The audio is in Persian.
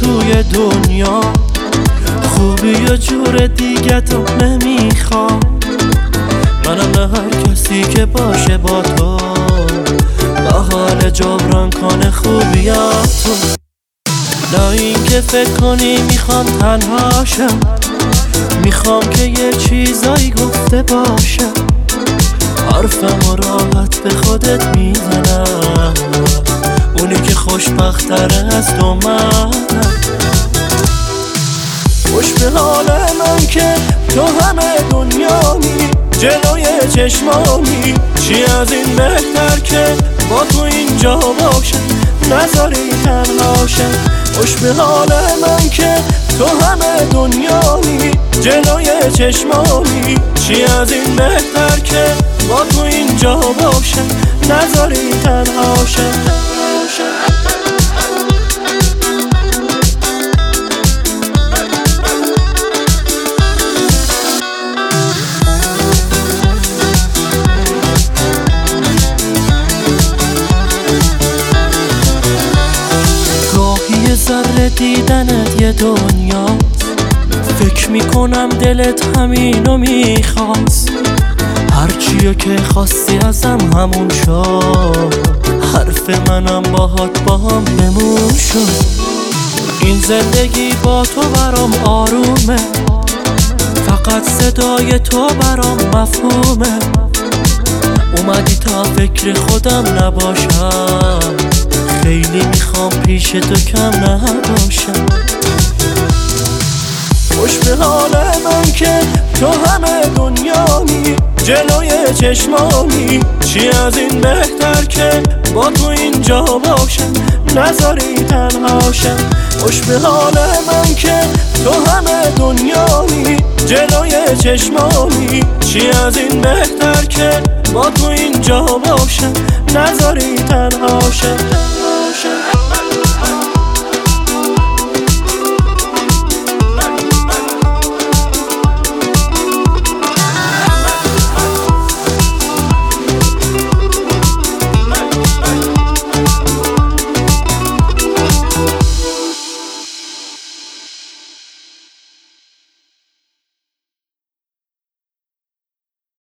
توی دنیا، خوبی یه جور دیگه تو نمیخوام. منم نه هر کسی که باشه با تو، با حال جبران کنه خوبیاتو. نه این که فکر کنی میخوام تنهاشم، میخوام که یه چیزایی گفته باشم. حرفم راحت به خودت میزنم، اونی که خوشبخت‌تره از تو منم. خوش به حال من که تو همه دنیامی، جلوی چشمامی. چی از این بهتر که با تو اینجا باشم، نذاری تنهاشم. خوش به حال من که تو همه دنیامی، جلوی چشمامی. چی از این بهتر که با تو اینجا باشم، نذاری تنهاشم. ذره دیدنت یه دنیاست، فکر میکنم دلت همینو میخواست. هرچیو که خواستی ازم همون شد، حرف منم باهات باهم بمون شد. این زندگی با تو برام آرومه، فقط صدای تو برام مفهومه. اومدی تا فکر خودم نباشم، خیلی میخوام پیش تو کم نباشم. خوش به حال من که تو همه دنیامی، جلوی چشمامی. چی از این بهتر که با تو اینجا باشم، نذاری تنهاشم. خوش به حال من که تو همه دنیامی، جلوی چشمامی. چی از این بهتر که با تو اینجا باشم، نذاری تنهاشم.